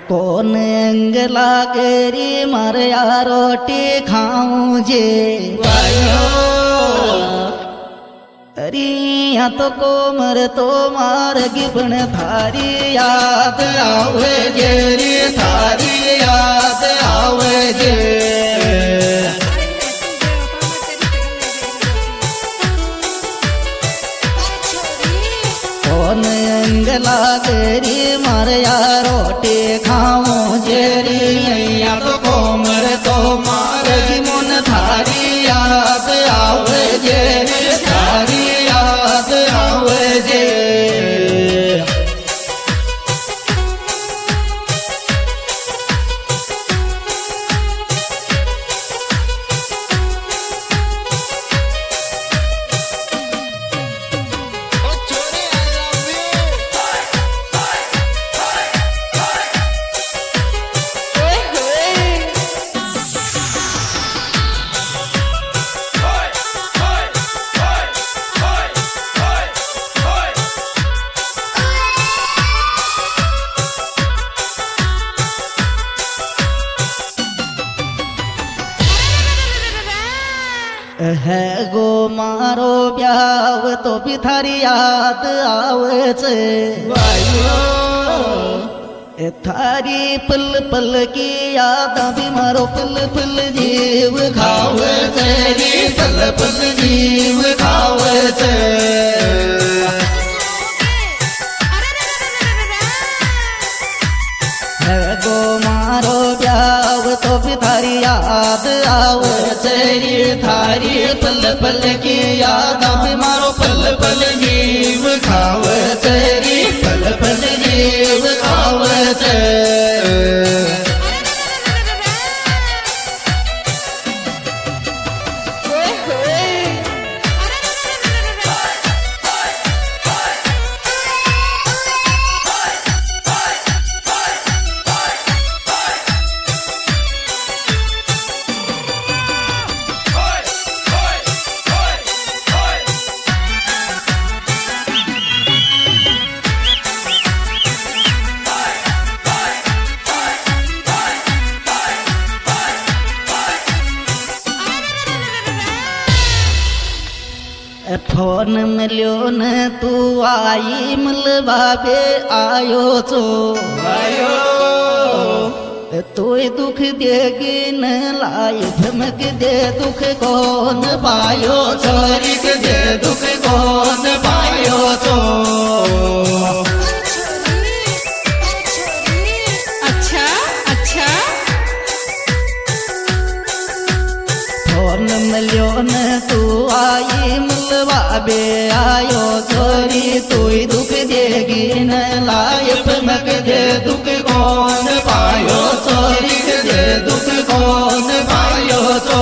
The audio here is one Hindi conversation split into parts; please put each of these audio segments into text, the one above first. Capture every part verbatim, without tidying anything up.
कौन अंग लागरी मारिया रोटी खाऊं जे अरिया तो कोमर तो मारगी पण थारी याद आवे जे री थारी याद आवे जे कौन अंग लागरी मारिया रोटी खाऊं जेरी या तो कोमर तो मारगी मन थारी याद आवे जे थारी याद आवे जे है गो मारो ब्याव तो भी थारी याद आवे छे ए थारी पल पल की याद भी मारो पल पल जीव खावे छे री पल पल जीव खावे छे है गो मारो ब्याव तो भी थारी याद आवे छे री थारी पल पल की याद भी मारो पल पल जीव खावे छे री पल पल जीव खावे छे फोन मिलियो न तू आई मिलवा बे आयो छो आयो तू दुख देगी न लाई धमक दे दुख कौन पायो छोरी दे दुख कौन पायो छो अच्छा अच्छा फोन मिलियो न तू आई मिलवा बे आयो छोरी तू दुख देगी न लायक मक दे दुख कौन पायो छोरी दे दुख कौन पायो तो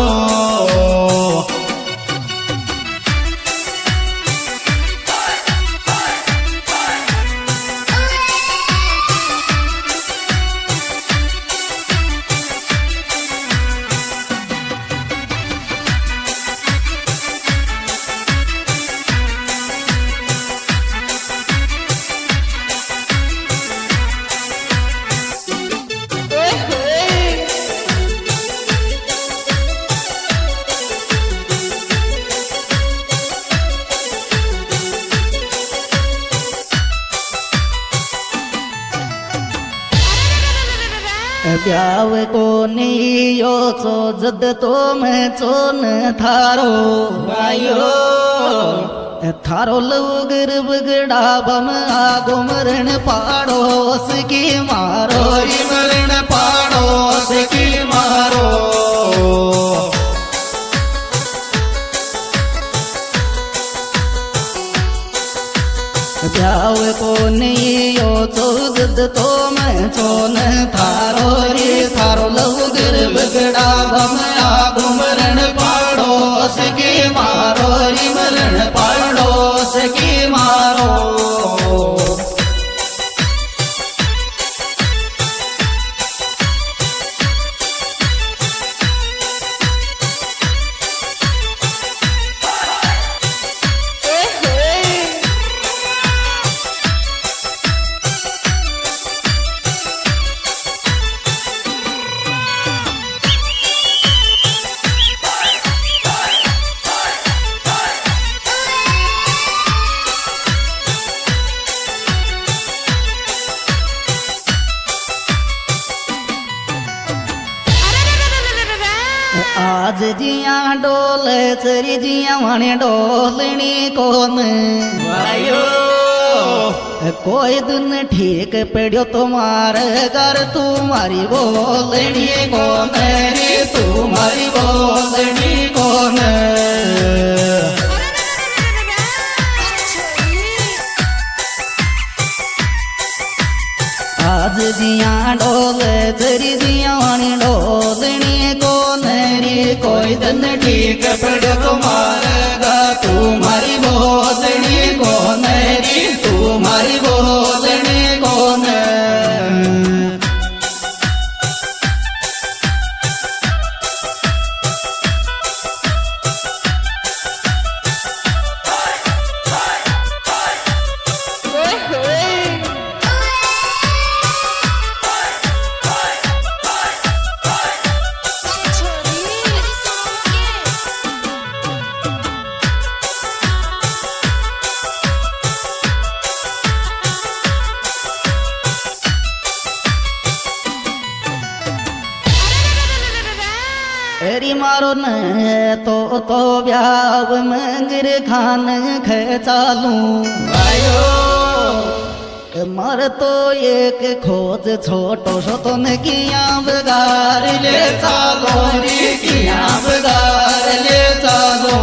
ब्याव को नियो चो जद तो मैं चोन थारो आयो थारो लवगर बगड़ा बम आगो मरण पाड़ोस की मारो मरण पाड़ोस की मारो ब्याव को नियो चो जद तो मैं चोन थारो रे थारो लवगर बगड़ा बम आगो मरण पाड़ोस की मारो रे मरण पाड़ोस की मारो जिया डोल चरी जिया वणे डोलनी कोन वायो कोई दिन ठीक पड़ो तुम्हारे घर तुम्हारी बोलनी कौन रे तुम्हारी बोलनी कौन आज जिया डोल चरी जिया वाणी डोलनी कौन रे कोई दिन ठीक पड़ो तुम्हारे घर तुम्हारी बोलनी कौन रे तुम्हारी बोलनी कौन एरी मारो न तो तो ब्याव मंगर खान ख चालू वायो मर तो एक खोज छोटो सो तो न किया बगार ले चालो रे किया बगार ले चालो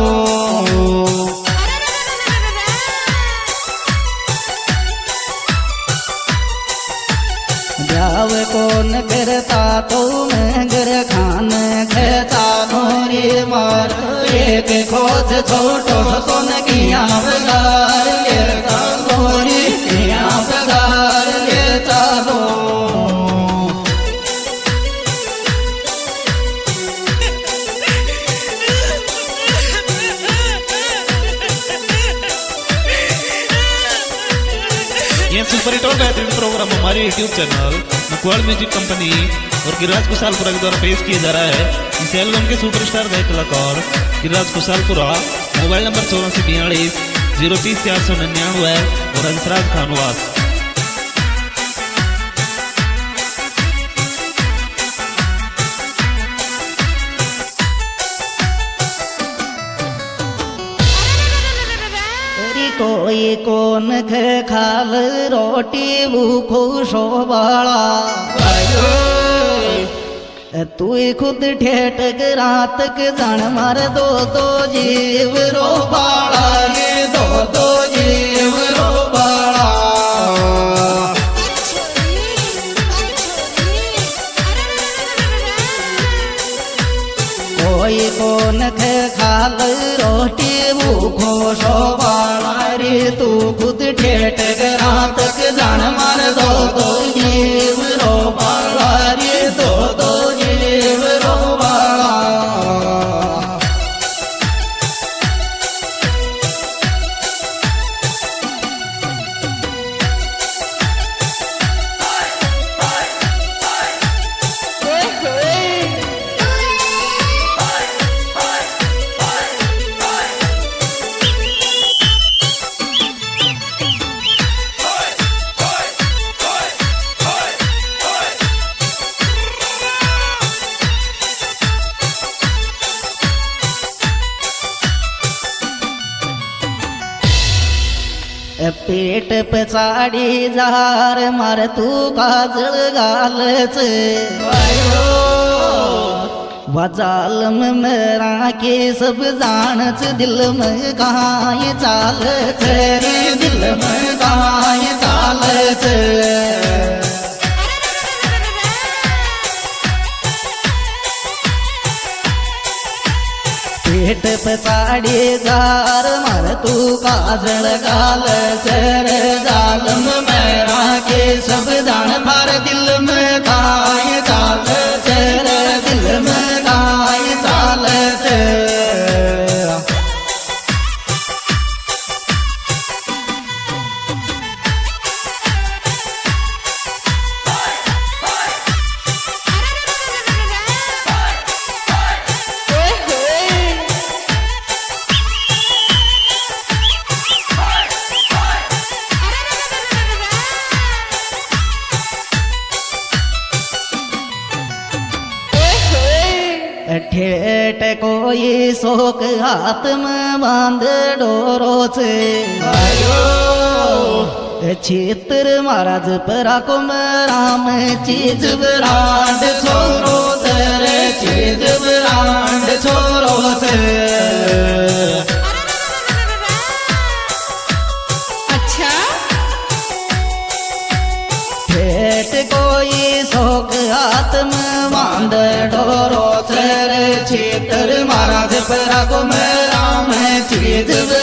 ब्याव कौन करता तो मंगर खान चालो रे मार एक खोज छोटो सोन किया बगार ले चालो रे किया बगार ले चालो ये सुपर हिट और बेहतरीन प्रोग्राम हमारे YouTube channel Makwad music company और गिरिराज कुशालपुरा के द्वारा पेश किया जा रहा है। इस एल्बम के सुपरस्टार गायक कलाकार गिरिराज कुशालपुरा। मोबाइल नंबर चौरासी बयालीस जीरो तीस चार सौ निन्यानवे और हंसराज खानवास। कोई कोन ख खाल रोटी भूखो शोबाला तू खुद ठेठ रात के जान मार दो दो जीव रो बाड़ा ये दो दो जीव रो बाड़ा कोई कोन ख खाल रोटी भूखो शोबाला रे तू खुद ठेठ रात के जान मार दो दो जीव रो बाड़ा रे दो दो जीव रो बाड़ा पेट पचाड़ी जार मार तू काजल गालच वजाल में मेरा के सब जानच दिल में कहाँ चालच रे दिल में कहाँ चालच पेट पचाड़ी जार मार तू काजल गाल चर जालम मेरा के सब जान भर दिल में काय चाल चर दिल में काय चाल हाथ में बांध डोरो से क्षेत्र महाराज परा को राम चीज ब्रांड छोरो सर चीज ब्रांड छोरो से अच्छा ठेठ कोई शोक हाथ में बांध डोरो सर क्षेत्र महाराज परा को राम चीज